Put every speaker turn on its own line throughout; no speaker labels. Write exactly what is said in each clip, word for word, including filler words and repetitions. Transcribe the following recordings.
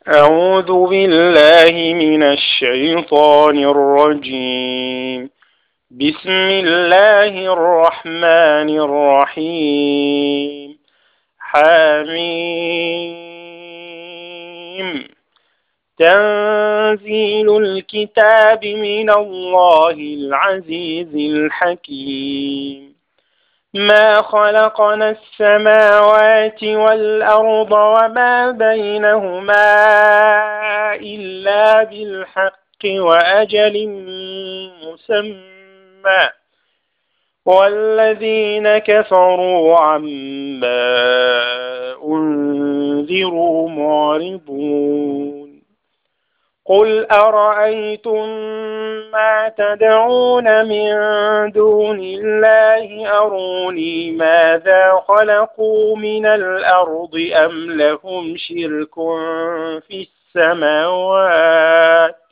أعوذ بالله من الشيطان الرجيم. بسم الله الرحمن الرحيم. حميم. تنزيل الكتاب من الله العزيز الحكيم. ما خلقنا السماوات والأرض وما بينهما إلا بالحق وأجل مسمى، والذين كفروا عما أنذروا معرضون. قل أرأيتم ما تدعون من دون الله أروني ماذا خلقوا من الأرض أم لهم شرك في السماوات.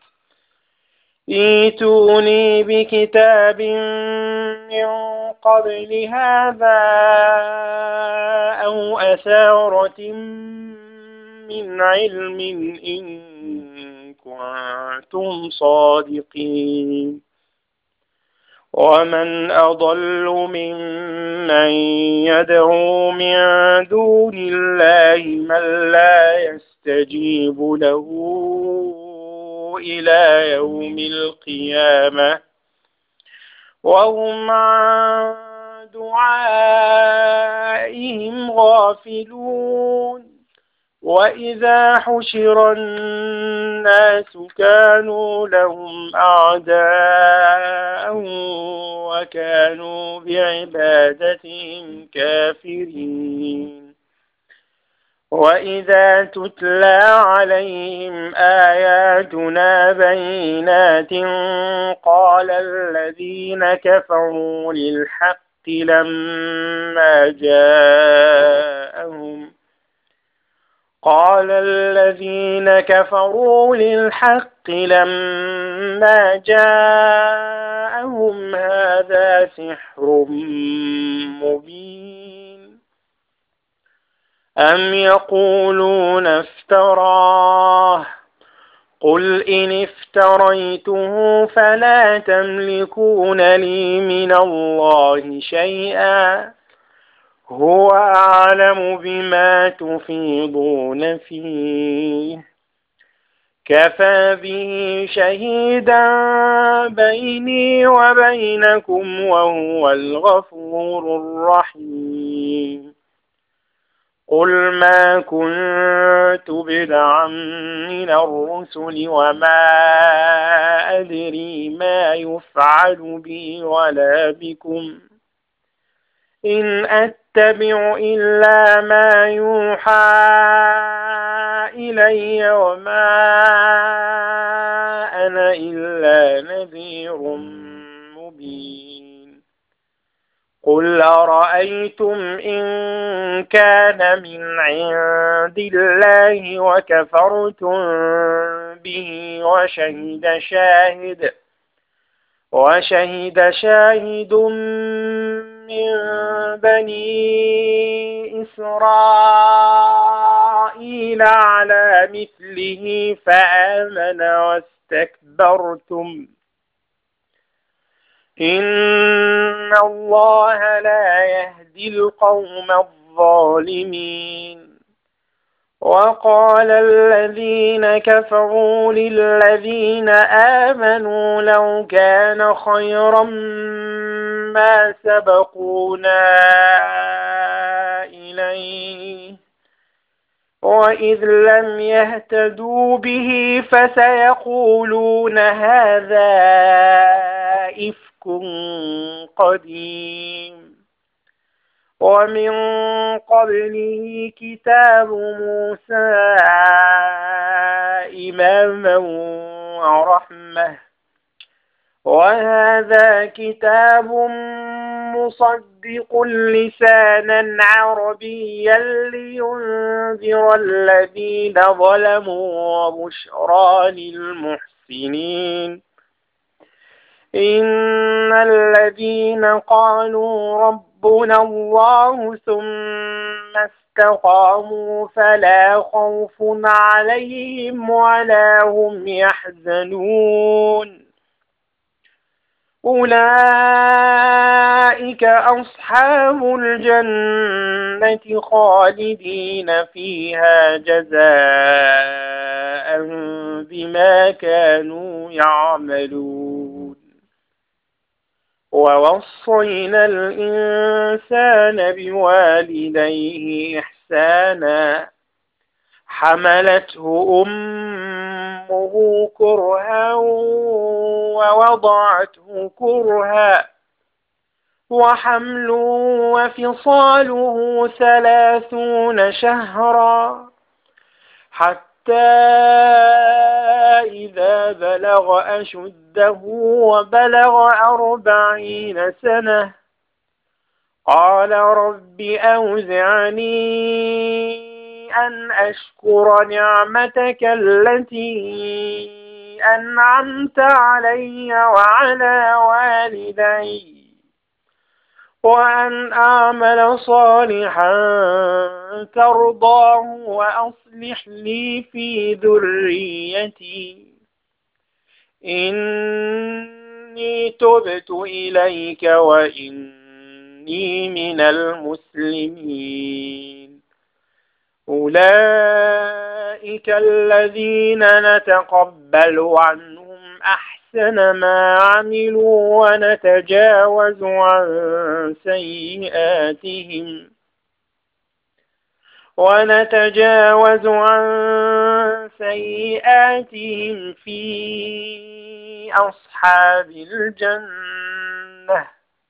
ائتوني بكتاب من قبل هذا أو أثارة من علم إن كنتم صادقين. ومن أضل ممن يدعو من دون الله من لا يستجيب له إلى يوم القيامة وهم عن دعائهم غافلون. وإذا حشر الناس كانوا لهم أعداء وكانوا بعبادتهم كافرين. وإذا تتلى عليهم آياتنا بينات قال الذين كفروا للحق لما جاءهم قال الذين كفروا للحق لما جاءهم هذا سحر مبين. أم يقولون افتراه قل إن افتريته فلا تملكون لي من الله شيئا هو أعلم بما تفيضون فيه كفى به شهيدا بيني وبينكم وهو الغفور الرحيم. قل ما كنت بدعا من الرسل وما أدري ما يفعل بي ولا بكم إن أتبع إلا ما يوحى إلي وما أنا إلا نذير مبين. قل أرأيتم إن كان من عند الله وكفرتم به وشهد شاهد وشهد شاهد من بني إسرائيل على مثله فآمن واستكبرتم إن الله لا يهدي القوم الظالمين. وقال الذين كفروا للذين آمنوا لو كان خيرا ما سبقونا إليه وإذ لم يهتدوا به فسيقولون هذا إفك قديم. ومن قبله كتاب موسى إماما ورحمة وهذا كتاب مصدق لسانا عربيا لينذر الذين ظلموا وبشرى للمحسنين. إن الذين قالوا ربنا الله ثم استقاموا فلا خوف عليهم ولا هم يحزنون أولئك أصحاب الجنة خالدين فيها جزاء بما كانوا يعملون ووصينا الإنسان بوالديه إحسانا حملته أمه كرها ووضعته كرها وحمله وفصاله ثلاثون شهرا حتى إذا بلغ أشده وبلغ أربعين سنة قال رب أوزعني أن أشكر نعمتك التي أنعمت علي وعلى والدي وأن أعمل صالحا ترضاه وأصلح لي في ذريتي إني تبت إليك وإني من المسلمين أولئك الذين نتقبل عنهم أحسن ما عملوا ونتجاوز عن سيئاتهم ونتجاوز عن سيئاتهم في أصحاب الجنة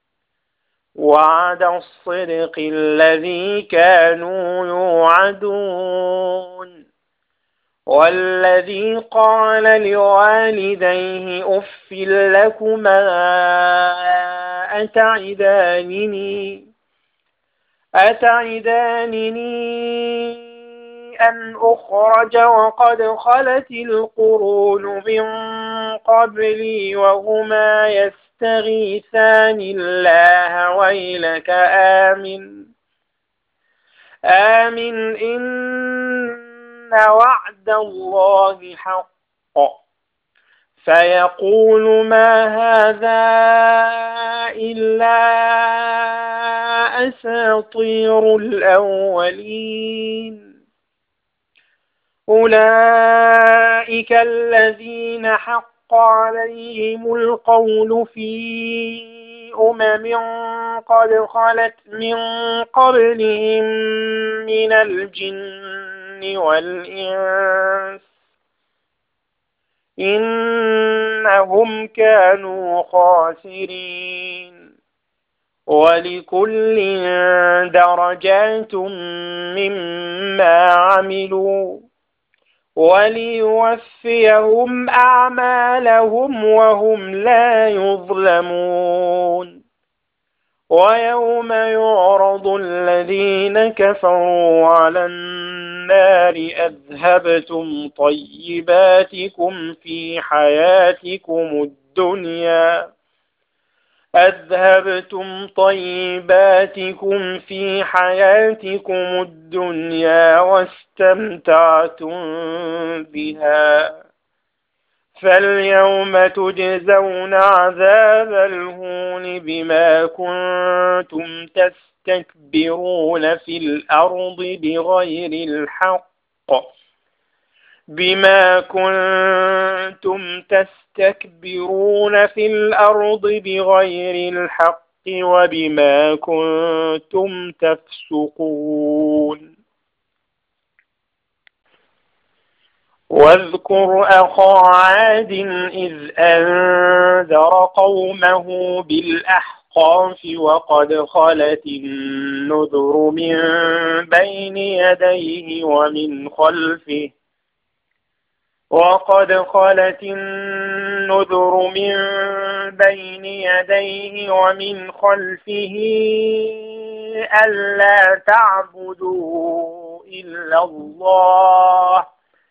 وعد الصدق الذي كانوا يوعدون والذي قال لوالديه أف لكما أتعدانني أتعدانني أن أخرج وقد خلت القرون من قبلي وهما يستغيثان الله ويلك آمن آمن إن وعد الله حق فيقول ما هذا إلا أساطير الأولين أولئك الذين حق عليهم القول في أمم قد خلت من قبلهم من الجن والإنس إنهم كانوا خاسرين ولكل درجات مما عملوا وليوفيهم أعمالهم وهم لا يظلمون ويوم يعرض الذين كفروا على النار أذهبتم طيباتكم في حياتكم الدنيا أذهبتم طيباتكم في حياتكم الدنيا واستمتعتم بها فاليوم تجزون عذاب الهون بما كنتم تستكبرون في الأرض بغير الحق بما كنتم تستكبرون في الأرض بغير الحق وبما كنتم تفسقون واذكر أخا عاد إذ أنذر قومه بالأحقاف وقد خلت النذر من بين يديه ومن خلفه وقد خلت النذر من بين يديه ومن خلفه ألا تعبدوا إلا الله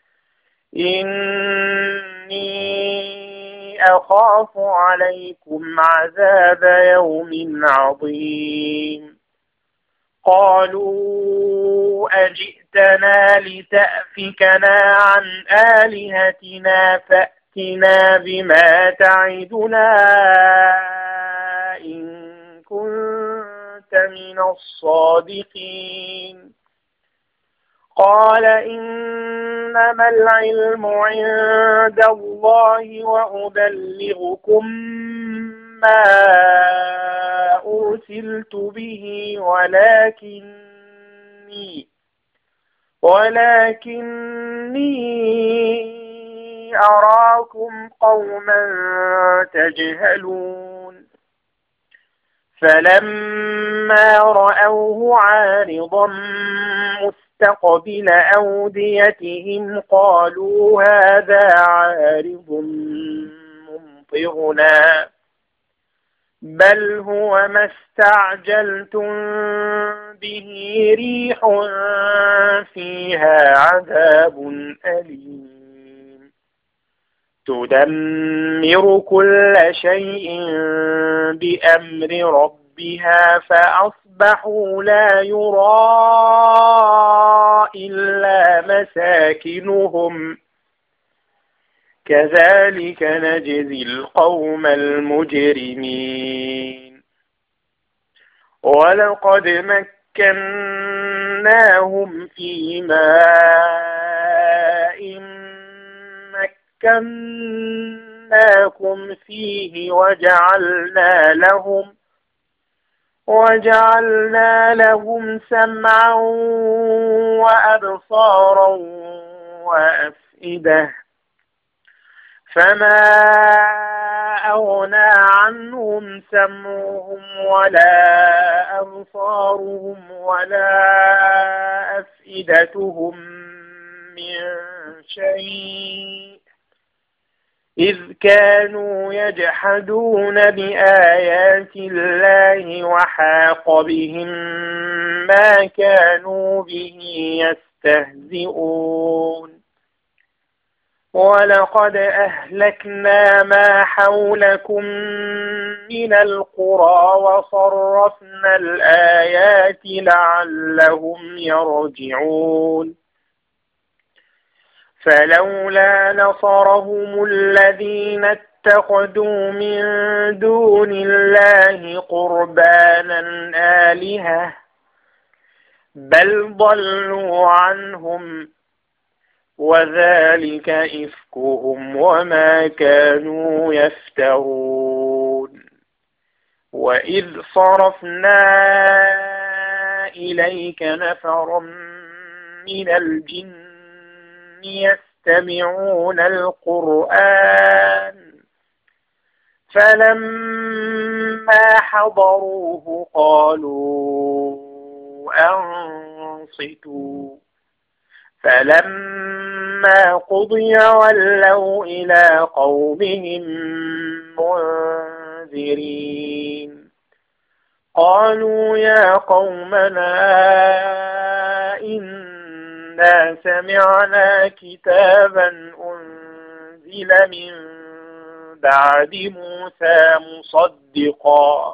إني أخاف عليكم عذاب يوم عظيم قالوا أجئتنا لتأفكنا عن آلهتنا فأتنا بما تعدنا إن كنت من الصادقين قال إنما العلم عند الله وأبلغكم ما أرسلت به ولكني ولكني أراكم قوما تجهلون فلما رأوه عارضا مستقبل أوديتهم قالوا هذا عارض ممطرنا بل هو ما استعجلتم به ريح فيها عذاب أليم تدمر كل شيء بأمر ربها فأصبحوا لا يرى إلا مساكنهم كذلك نجزي القوم المجرمين ولقد مكناهم في ماء مكناكم فيه وجعلنا لهم وجعلنا لهم سمعا وأبصارا وأفئدة فما أغنى عنهم سمعهم ولا أبصارهم ولا أفئدتهم من شيء إذ كانوا يجحدون بآيات الله وحاق بهم ما كانوا به يستهزئون ولقد أهلكنا ما حولكم من القرى وصرفنا الآيات لعلهم يرجعون فلولا نصرهم الذين اتخذوا من دون الله قربانا آلهة بل ضلوا عنهم وذلك إفكهم وما كانوا يفترون وإذ صرفنا إليك نفرا من الجن يستمعون القرآن فلما حضروه قالوا أنصتوا فلما قضي ولوا إلى قومهم منذرين قالوا يا قومنا إنا سمعنا كتابا أنزل من بعد موسى مصدقا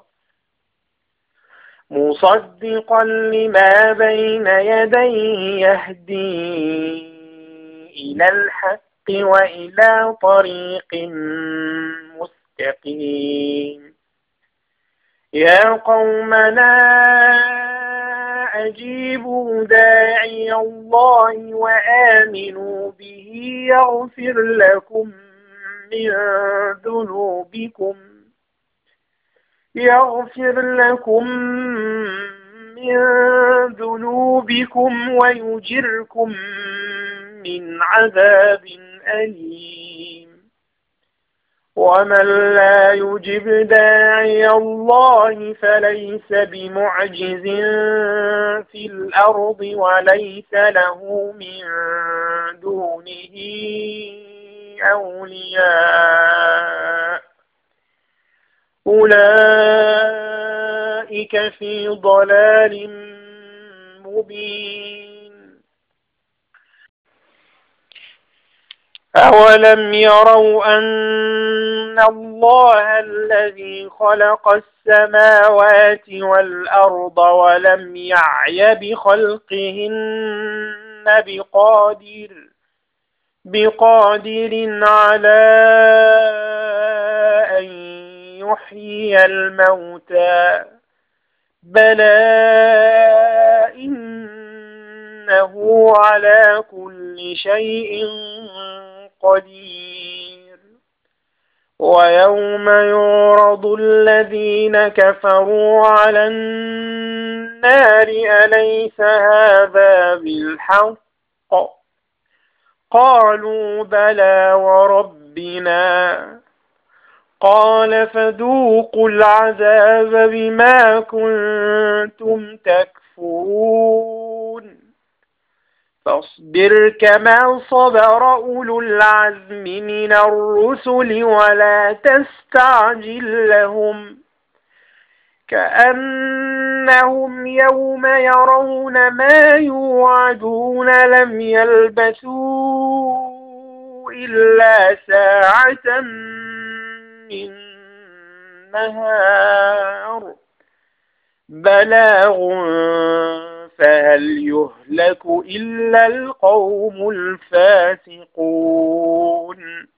مصدقا لما بين يديه يهدي إلى الحق وإلى طريق مستقيم يا قومنا أجيبوا داعي الله وآمنوا به يغفر لكم من ذنوبكم يغفر لكم من ذنوبكم ويجركم من عذاب أليم ومن لا يجب داعي الله فليس بمعجز في الأرض وليس له من دونه أولياء أولئك في ضلال مبين أولم يروا أن الله الذي خلق السماوات والأرض ولم يعي بخلقهن بقادر بقادر على أن يحيي الموتى بلى إنه على كل شيء قدير. ويوم يعرض الذين كفروا على النار أليس هذا بالحق قالوا بلى وربنا قال فذوقوا العذاب بما كنتم تكفرون. فاصبر كما صبر أولو العزم من الرسل ولا تستعجل لهم كأنهم يوم يرون ما يوعدون لم يلبثوا إلا ساعة من نهار بلاغ فهل يهلك إلا القوم الفاسقون.